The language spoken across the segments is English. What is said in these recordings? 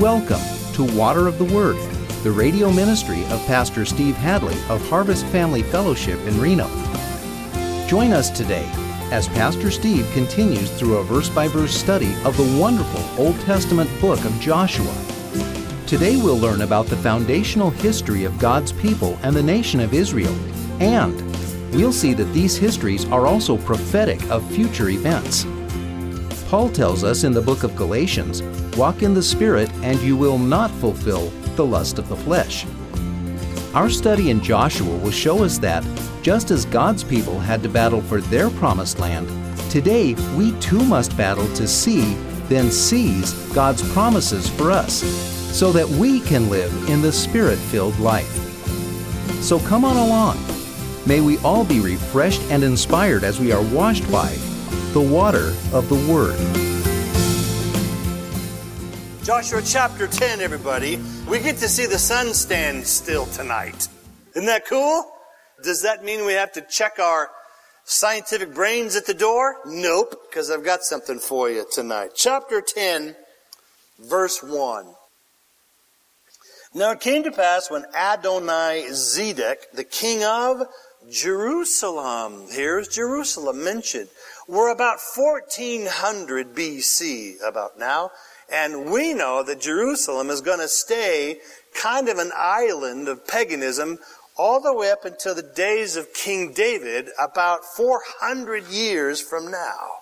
Welcome to Water of the Word, the radio ministry of Pastor Steve Hadley of Harvest Family Fellowship in Reno. Join us today as Pastor Steve continues through a verse-by-verse study of the wonderful Old Testament book of Joshua. Today we'll learn about the foundational history of God's people and the nation of Israel, and we'll see that these histories are also prophetic of future events. Paul tells us in the book of Galatians, "Walk in the Spirit, and you will not fulfill the lust of the flesh." Our study in Joshua will show us that, just as God's people had to battle for their promised land, today we too must battle to see, then seize God's promises for us, so that we can live in the Spirit-filled life. So come on along. May we all be refreshed and inspired as we are washed by the water of the Word. Joshua chapter 10, everybody. We get to see the sun stand still tonight. Isn't that cool? Does that mean we have to check our scientific brains at the door? Nope, because I've got something for you tonight. Chapter 10, verse 1. Now it came to pass when Adoni-Zedek, the king of Jerusalem, here's Jerusalem mentioned, were about 1400 BC, about now, and we know that Jerusalem is going to stay kind of an island of paganism all the way up until the days of King David, about 400 years from now.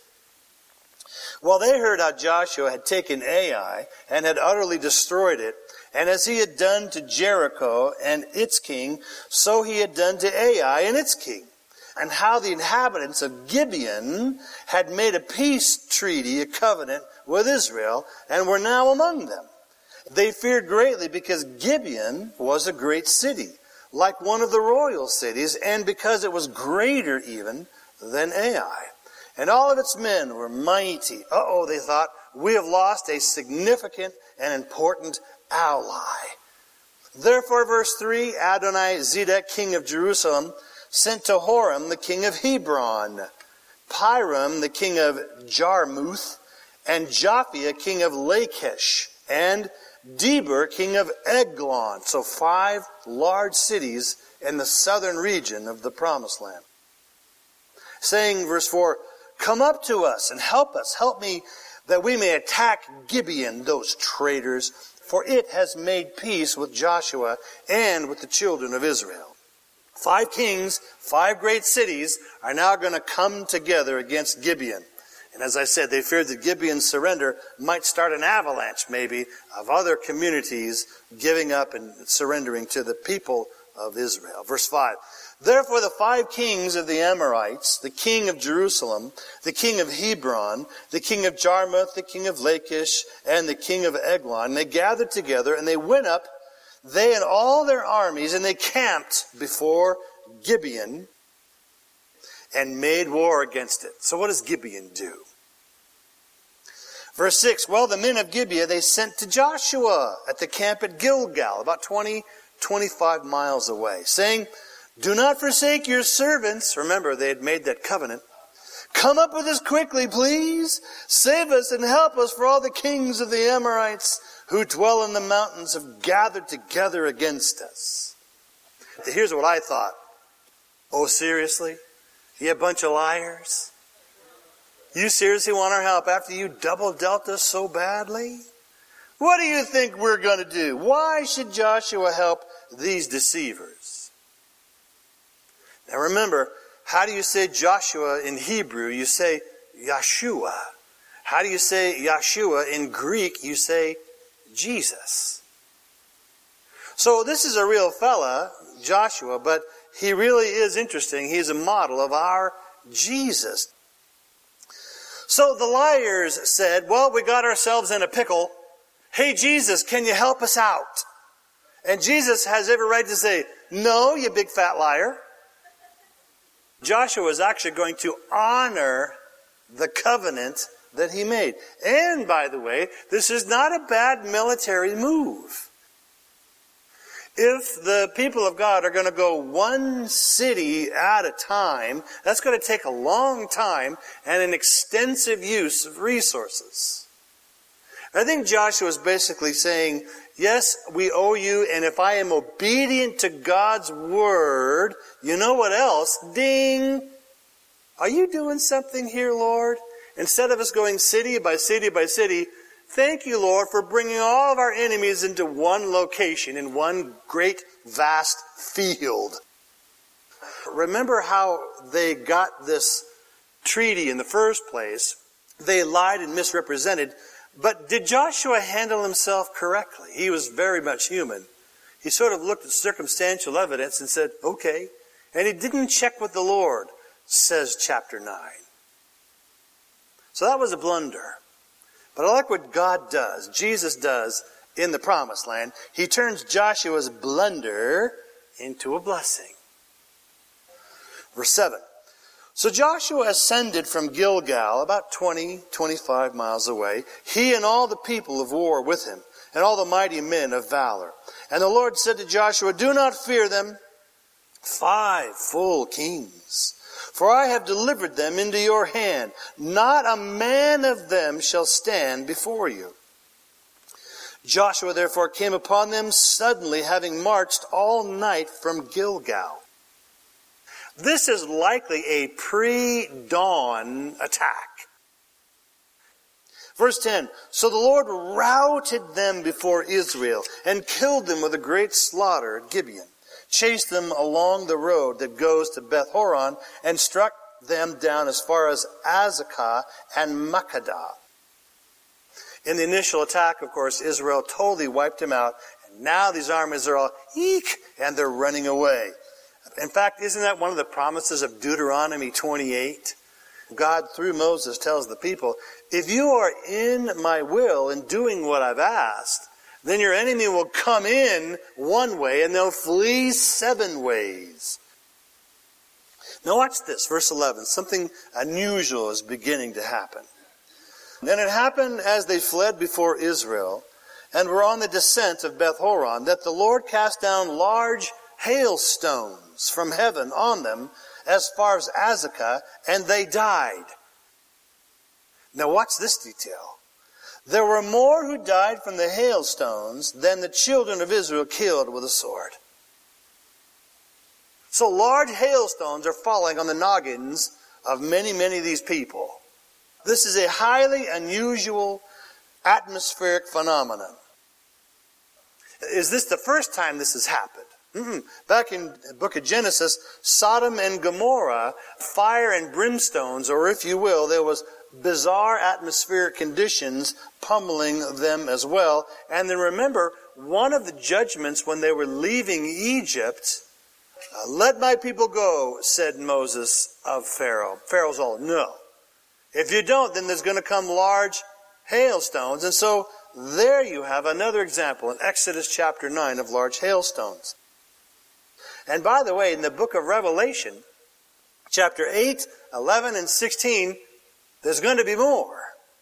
Well, they heard how Joshua had taken Ai and had utterly destroyed it, and as he had done to Jericho and its king, so he had done to Ai and its king. And how the inhabitants of Gibeon had made a peace treaty, a covenant with Israel, and were now among them. They feared greatly because Gibeon was a great city, like one of the royal cities, and because it was greater even than Ai. And all of its men were mighty. They thought, we have lost a significant and important ally. Therefore, verse 3, Adoni-Zedek, king of Jerusalem, sent to Horam, the king of Hebron, Piram, the king of Jarmuth, and Japhia, king of Lachish, and Deber, king of Eglon. So 5 large cities in the southern region of the Promised Land. Saying, verse 4, come up to us and help us. Help me that we may attack Gibeon, those traitors, for it has made peace with Joshua and with the children of Israel. 5 kings, 5 great cities are now going to come together against Gibeon. And as I said, they feared that Gibeon's surrender might start an avalanche, maybe, of other communities giving up and surrendering to the people of Israel. Verse 5. Therefore the 5 kings of the Amorites, the king of Jerusalem, the king of Hebron, the king of Jarmuth, the king of Lachish, and the king of Eglon, they gathered together and they went up, they and all their armies, and they camped before Gibeon and made war against it. So what does Gibeon do? Verse 6, well, the men of Gibeah, they sent to Joshua at the camp at Gilgal, about 25 miles away, saying, do not forsake your servants. Remember, they had made that covenant. Come up with us quickly, please. Save us and help us, for all the kings of the Amorites who dwell in the mountains have gathered together against us. Here's what I thought. Oh, seriously? You a bunch of liars? You seriously want our help after you double dealt us so badly? What do you think we're going to do? Why should Joshua help these deceivers? Now remember, how do you say Joshua in Hebrew? You say Yeshua. How do you say Yeshua in Greek? You say Jesus. So this is a real fella, Joshua, but he really is interesting. He's a model of our Jesus. So the liars said, well, we got ourselves in a pickle. Hey, Jesus, can you help us out? And Jesus has every right to say, no, you big fat liar. Joshua is actually going to honor the covenant that he made. And, by the way, this is not a bad military move. If the people of God are going to go one city at a time, that's going to take a long time and an extensive use of resources. I think Joshua is basically saying, yes, we owe you, and if I am obedient to God's word, you know what else? Ding! Are you doing something here, Lord? Instead of us going city by city by city, thank you, Lord, for bringing all of our enemies into one location, in one great, vast field. Remember how they got this treaty in the first place? They lied and misrepresented. But did Joshua handle himself correctly? He was very much human. He sort of looked at circumstantial evidence and said, okay. And he didn't check with the Lord, says chapter 9. So that was a blunder. But I like what God does, Jesus does in the Promised Land. He turns Joshua's blunder into a blessing. Verse 7. So Joshua ascended from Gilgal, about 25 miles away, he and all the people of war with him, and all the mighty men of valor. And the Lord said to Joshua, do not fear them, 5 full kings, for I have delivered them into your hand. Not a man of them shall stand before you. Joshua therefore came upon them suddenly, having marched all night from Gilgal. This is likely a pre-dawn attack. Verse 10, so the Lord routed them before Israel and killed them with a great slaughter at Gibeon, chased them along the road that goes to Beth-horon, and struck them down as far as Azekah and Makkedah. In the initial attack, of course, Israel totally wiped them out, and now these armies are all, eek, and they're running away. In fact, isn't that one of the promises of Deuteronomy 28? God, through Moses, tells the people, if you are in my will and doing what I've asked, then your enemy will come in one way and they'll flee 7 ways. Now watch this, verse 11. Something unusual is beginning to happen. And it happened as they fled before Israel and were on the descent of Beth-horon, that the Lord cast down large hailstones from heaven on them as far as Azekah, and they died. Now watch this detail. There were more who died from the hailstones than the children of Israel killed with a sword. So large hailstones are falling on the noggins of many, many of these people. This is a highly unusual atmospheric phenomenon. Is this the first time this has happened? Back in the book of Genesis, Sodom and Gomorrah, fire and brimstones, or if you will, there was bizarre atmospheric conditions pummeling them as well. And then remember, one of the judgments when they were leaving Egypt, let my people go, said Moses of Pharaoh. Pharaoh's all, no. If you don't, then there's going to come large hailstones. And so there you have another example in Exodus chapter 9 of large hailstones. And by the way, in the book of Revelation, chapter 8, 11, and 16, there's going to be more.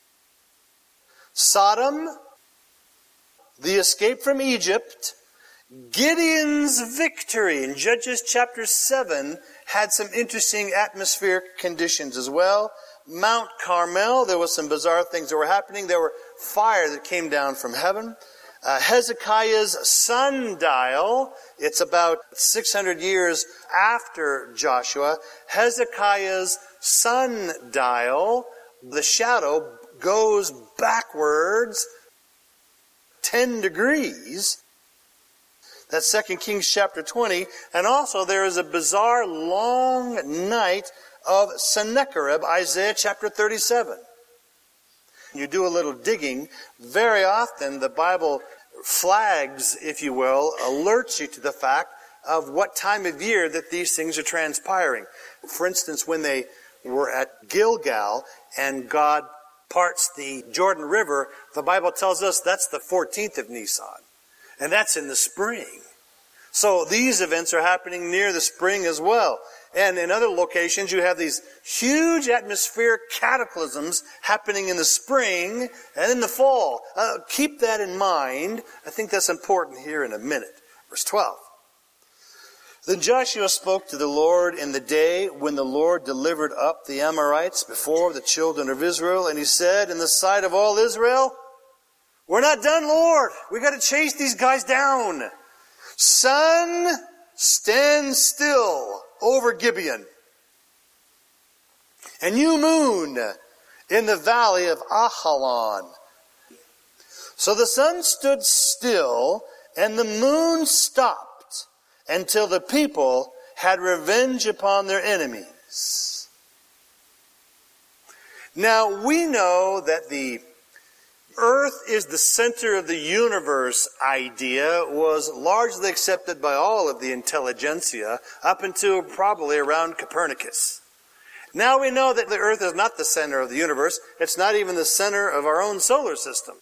Sodom, the escape from Egypt, Gideon's victory in Judges chapter 7 had some interesting atmospheric conditions as well. Mount Carmel, there was some bizarre things that were happening. There were fire that came down from heaven. Hezekiah's sundial, it's about 600 years after Joshua. Hezekiah's sundial, the shadow goes backwards 10 degrees. That's 2 Kings chapter 20. And also there is a bizarre long night of Sennacherib, Isaiah chapter 37. You do a little digging, very often the Bible flags, if you will, alerts you to the fact of what time of year that these things are transpiring. For instance, when they were at Gilgal and God parts the Jordan River, the Bible tells us that's the 14th of Nisan. And that's in the spring. So these events are happening near the spring as well. And in other locations, you have these huge atmospheric cataclysms happening in the spring and in the fall. Keep that in mind. I think that's important here in a minute. Verse 12. Then Joshua spoke to the Lord in the day when the Lord delivered up the Amorites before the children of Israel. And he said, in the sight of all Israel, We're not done, Lord. We got to chase these guys down. Sun, stand still over Gibeon. And you, moon, in the valley of Ajalon. So the sun stood still, and the moon stopped, until the people had revenge upon their enemies. Now, we know that the earth is the center of the universe idea was largely accepted by all of the intelligentsia up until probably around Copernicus. Now we know that the earth is not the center of the universe. It's not even the center of our own solar system.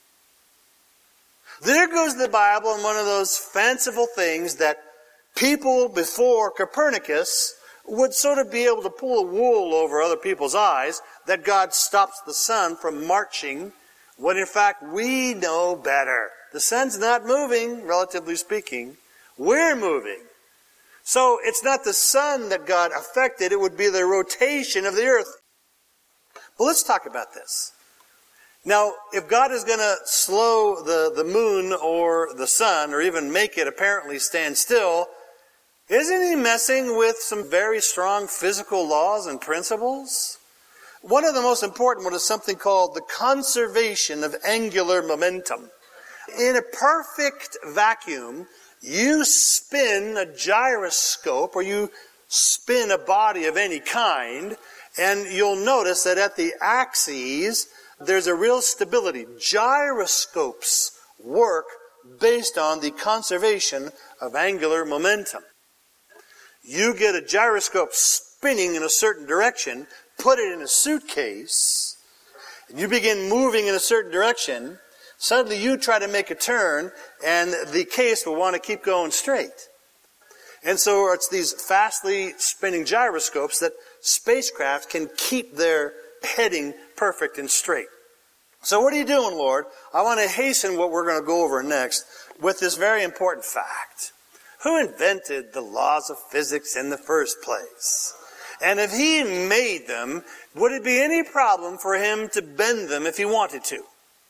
There goes the Bible in one of those fanciful things that people before Copernicus would sort of be able to pull a wool over other people's eyes, that God stops the sun from marching, when in fact we know better. The sun's not moving, relatively speaking. We're moving. So it's not the sun that God affected, it would be the rotation of the earth. But let's talk about this. Now, if God is going to slow the moon or the sun, or even make it apparently stand still, isn't he messing with some very strong physical laws and principles? One of the most important ones is something called the conservation of angular momentum. In a perfect vacuum, you spin a gyroscope, or you spin a body of any kind, and you'll notice that at the axes, there's a real stability. Gyroscopes work based on the conservation of angular momentum. You get a gyroscope spinning in a certain direction, put it in a suitcase, and you begin moving in a certain direction, suddenly you try to make a turn, and the case will want to keep going straight. And so it's these fastly spinning gyroscopes that spacecraft can keep their heading perfect and straight. So what are you doing, Lord? I want to hasten what we're going to go over next with this very important fact. Who invented the laws of physics in the first place? And if he made them, would it be any problem for him to bend them if he wanted to?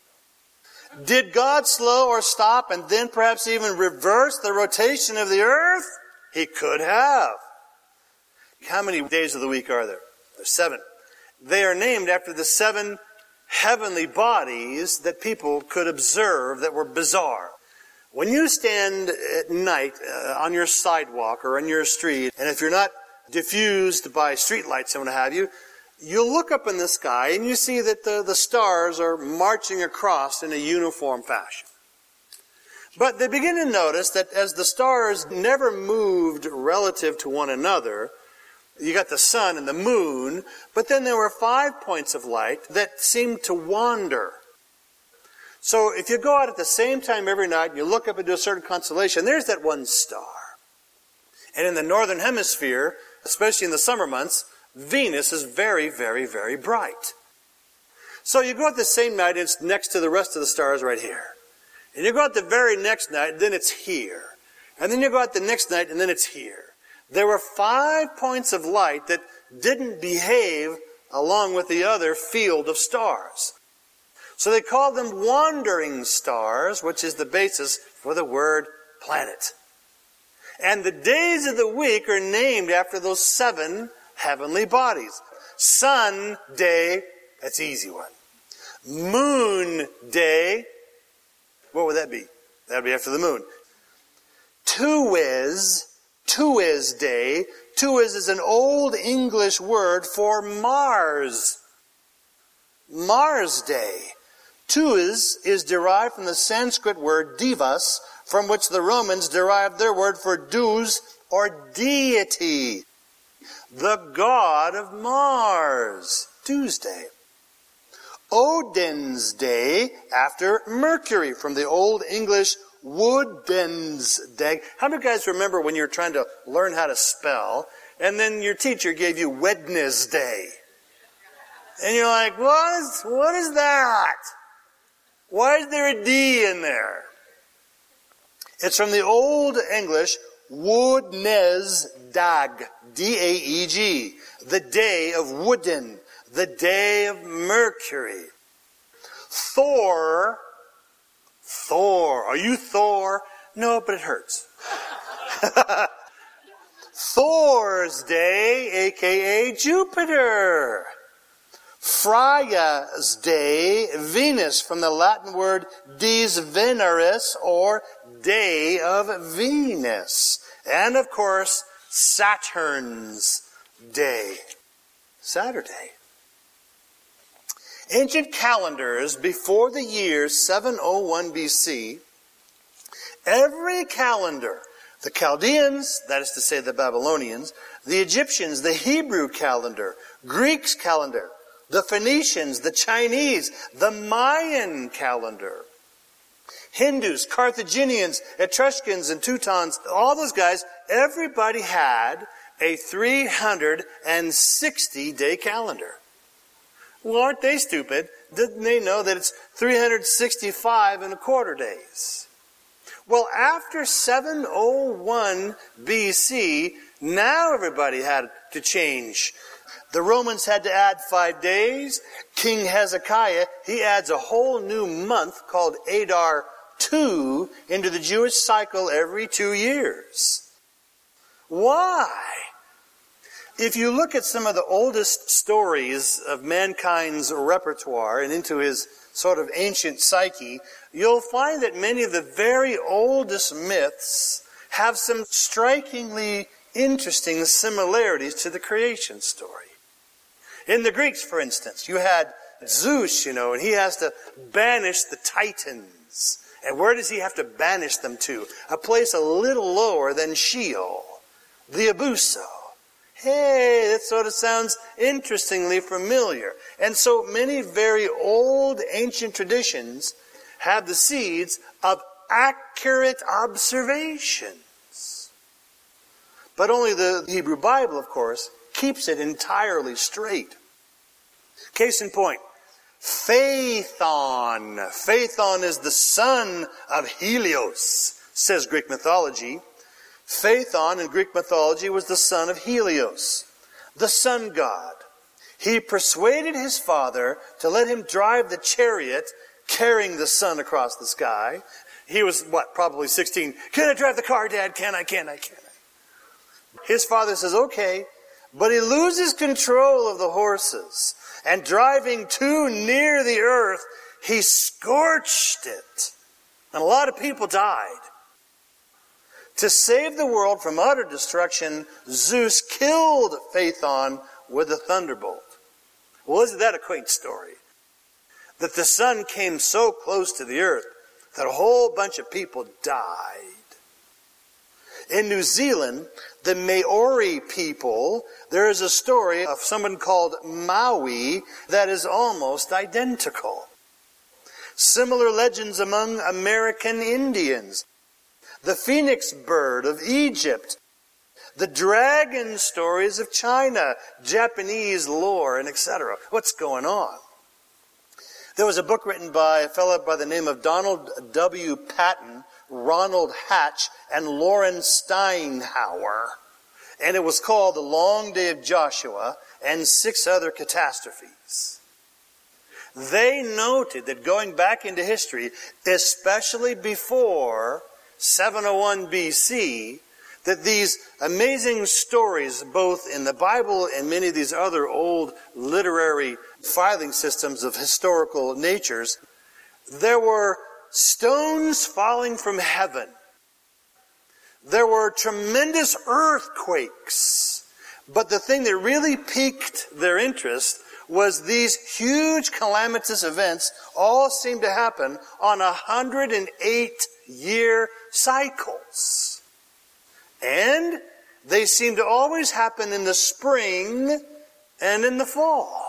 Did God slow or stop and then perhaps even reverse the rotation of the earth? He could have. How many days of the week are there? There's 7. They are named after the 7 heavenly bodies that people could observe that were bizarre. When you stand at night on your sidewalk or on your street, and if you're not diffused by streetlights and what have you, you'll look up in the sky and you see that the stars are marching across in a uniform fashion. But they begin to notice that as the stars never moved relative to one another, you got the sun and the moon, but then there were 5 points of light that seemed to wander. So if you go out at the same time every night and you look up into a certain constellation, there's that one star. And in the northern hemisphere, especially in the summer months, Venus is very, very, very bright. So you go out the same night and it's next to the rest of the stars right here. And you go out the very next night and then it's here. And then you go out the next night and then it's here. There were 5 points of light that didn't behave along with the other field of stars. So they called them wandering stars, which is the basis for the word planet. And the days of the week are named after those 7 heavenly bodies. Sun day, that's an easy one. Moon day, what would that be? That would be after the moon. Tuiz day. Tuiz is an old English word for Mars. Mars day. Tuiz is derived from the Sanskrit word divas, from which the Romans derived their word for deus, or deity. The god of Mars. Tuesday. Odin's day, after Mercury, from the Old English Woodensday. How many guys remember when you were trying to learn how to spell, and then your teacher gave you Wednesday? And you're like, what is that? Why is there a D in there? It's from the Old English Woodnesdag, D-A-E-G, the day of Woden, the day of Mercury. Thor, Thor. Are you Thor? No, but it hurts. Thor's Day, a.k.a. Jupiter. Freya's Day, Venus, from the Latin word dies Veneris, or Day of Venus. And, of course, Saturn's Day, Saturday. Ancient calendars before the year 701 BC, every calendar, the Chaldeans, that is to say the Babylonians, the Egyptians, the Hebrew calendar, Greek's calendar, the Phoenicians, the Chinese, the Mayan calendar, Hindus, Carthaginians, Etruscans, and Teutons, all those guys, everybody had a 360-day calendar. Well, aren't they stupid? Didn't they know that it's 365 and a quarter days? Well, after 701 BC, now everybody had to change. The Romans had to add 5 days. King Hezekiah, he adds a whole new month called Adar II into the Jewish cycle every 2 years. Why? If you look at some of the oldest stories of mankind's repertoire and into his sort of ancient psyche, you'll find that many of the very oldest myths have some strikingly interesting similarities to the creation story. In the Greeks, for instance, you had Zeus, and he has to banish the Titans. And where does he have to banish them to? A place a little lower than Sheol, the Abuso. Hey, that sort of sounds interestingly familiar. And so many very old ancient traditions have the seeds of accurate observations. But only the Hebrew Bible, of course, keeps it entirely straight. Case in point, Phaethon. Phaethon is the son of Helios, says Greek mythology. Phaethon in Greek mythology was the son of Helios, the sun god. He persuaded his father to let him drive the chariot carrying the sun across the sky. He was, probably 16. Can I drive the car, Dad? Can I? His father says, okay. But he loses control of the horses. And driving too near the earth, he scorched it. And a lot of people died. To save the world from utter destruction, Zeus killed Phaethon with a thunderbolt. Well, isn't that a quaint story? That the sun came so close to the earth that a whole bunch of people died. In New Zealand, the Maori people, there is a story of someone called Maui that is almost identical. Similar legends among American Indians. The phoenix bird of Egypt. The dragon stories of China. Japanese lore, and etc. What's going on? There was a book written by a fellow by the name of Donald W. Patton, Ronald Hatch, and Lauren Steinhauer. And it was called The Long Day of Joshua and 6 Other Catastrophes. They noted that going back into history, especially before 701 BC, that these amazing stories, both in the Bible and many of these other old literary filing systems of historical natures, there were stones falling from heaven. There were tremendous earthquakes. But the thing that really piqued their interest was these huge calamitous events all seemed to happen on 108-year cycles. And they seem to always happen in the spring and in the fall.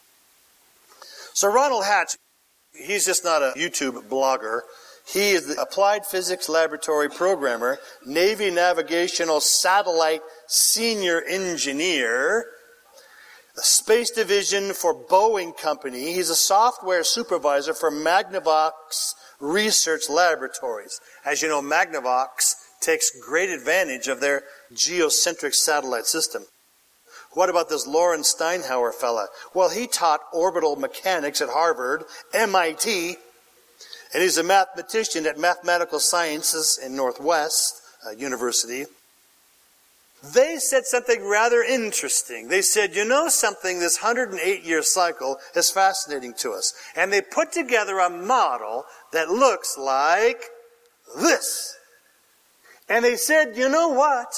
So Ronald Hatch, he's just not a YouTube blogger. He is the Applied Physics Laboratory programmer, Navy Navigational Satellite Senior Engineer, the Space Division for Boeing Company. He's a software supervisor for Magnavox Research Laboratories. As you know, Magnavox takes great advantage of their geocentric satellite system. What about this Lawrence Steinhauer fella? Well, he taught orbital mechanics at Harvard, MIT, And he's a mathematician at Mathematical Sciences in Northwest University. They said something rather interesting. They said, you know something, this 108-year cycle is fascinating to us. And they put together a model that looks like this. And they said, you know what?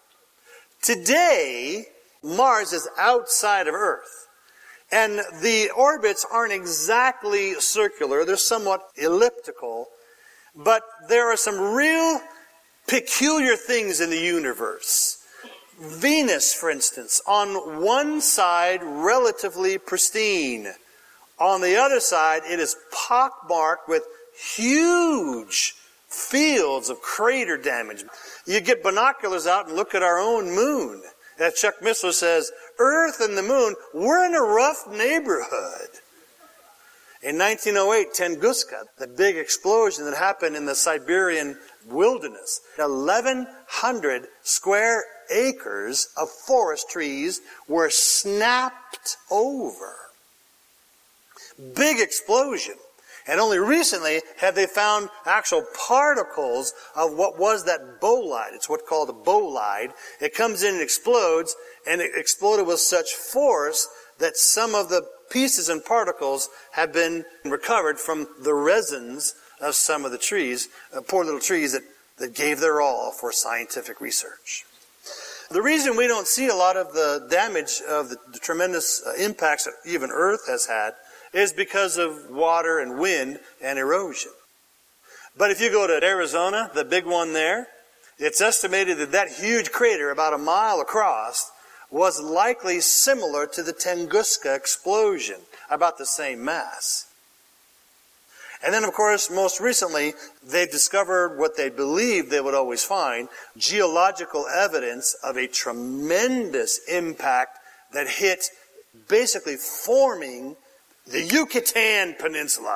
Today, Mars is outside of Earth. And the orbits aren't exactly circular. They're somewhat elliptical. But there are some real peculiar things in the universe. Venus, for instance, on one side, relatively pristine. On the other side, it is pockmarked with huge fields of crater damage. You get binoculars out and look at our own moon. As Chuck Missler says, Earth and the moon, we're in a rough neighborhood. In 1908, Tunguska, the big explosion that happened in the Siberian wilderness, 1,100 square acres of forest trees were snapped over. Big explosion. And only recently have they found actual particles of what was that bolide. It's what's called a bolide. It comes in and explodes, and it exploded with such force that some of the pieces and particles have been recovered from the resins of some of the trees, poor little trees that gave their all for scientific research. The reason we don't see a lot of the damage of the tremendous impacts that even Earth has had is because of water and wind and erosion. But if you go to Arizona, the big one there, it's estimated that that huge crater, about a mile across, was likely similar to the Tunguska explosion, about the same mass. And then, of course, most recently, they discovered what they believed they would always find, geological evidence of a tremendous impact that hit, basically forming the Yucatan Peninsula.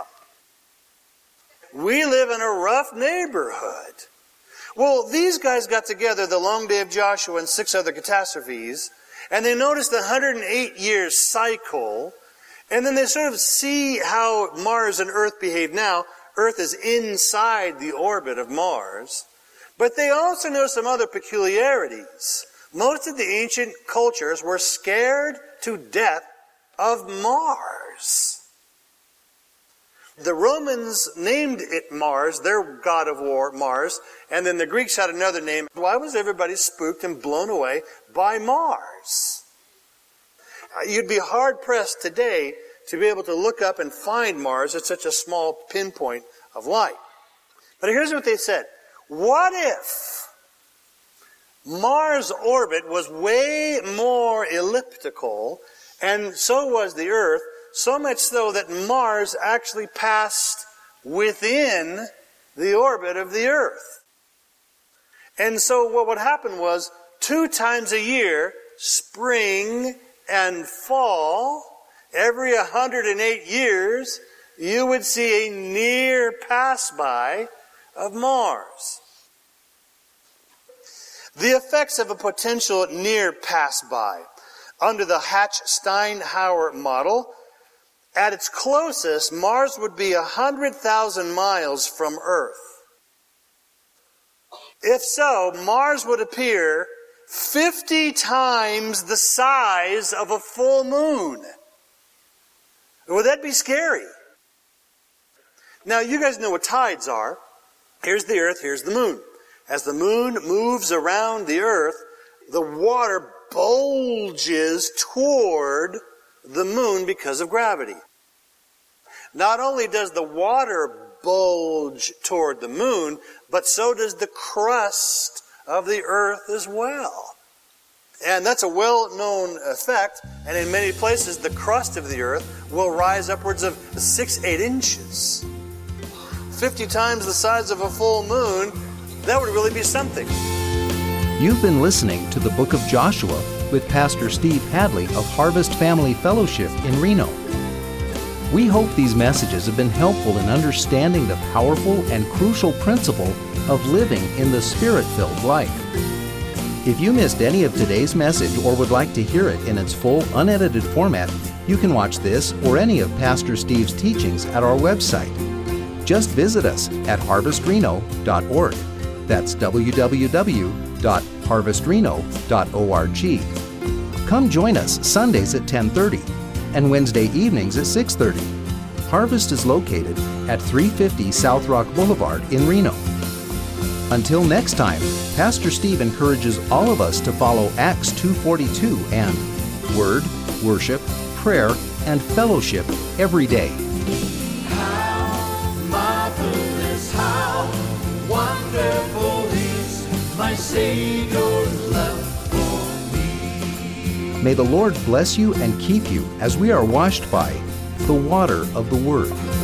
We live in a rough neighborhood. Well, these guys got together the long day of Joshua and 6 other catastrophes, and they noticed the 108-year cycle, and then they sort of see how Mars and Earth behave now. Earth is inside the orbit of Mars. But they also know some other peculiarities. Most of the ancient cultures were scared to death of Mars. The Romans named it Mars, their god of war, Mars, and then the Greeks had another name. Why was everybody spooked and blown away by Mars? You'd be hard-pressed today to be able to look up and find Mars at such a small pinpoint of light. But here's what they said. What if Mars' orbit was way more elliptical, and so was the Earth, so much so that Mars actually passed within the orbit of the Earth? And so what would happen was 2 times a year, spring and fall, every 108 years, you would see a near pass-by of Mars. The effects of a potential near pass-by. Under the Hatch-Steinhauer model, at its closest, Mars would be 100,000 miles from Earth. If so, Mars would appear 50 times the size of a full moon. Would that be scary? Now, you guys know what tides are. Here's the Earth, here's the moon. As the moon moves around the Earth, the water bulges toward the moon because of gravity. Not only does the water bulge toward the moon, but so does the crust of the Earth as well. And that's a well-known effect, and in many places the crust of the Earth will rise upwards of 6-8 inches. 50 times the size of a full moon, that would really be something. You've been listening to the Book of Joshua with Pastor Steve Hadley of Harvest Family Fellowship in Reno. We hope these messages have been helpful in understanding the powerful and crucial principle of living in the Spirit-filled life. If you missed any of today's message or would like to hear it in its full, unedited format, you can watch this or any of Pastor Steve's teachings at our website. Just visit us at harvestreno.org. That's www.harvestreno.org. Come join us Sundays at 10:30 and Wednesday evenings at 6:30. Harvest is located at 350 South Rock Boulevard in Reno. Until next time, Pastor Steve encourages all of us to follow Acts 2:42 and Word, Worship, Prayer, and Fellowship every day. How marvelous, how wonderful is my Savior's love for me. May the Lord bless you and keep you as we are washed by the water of the Word.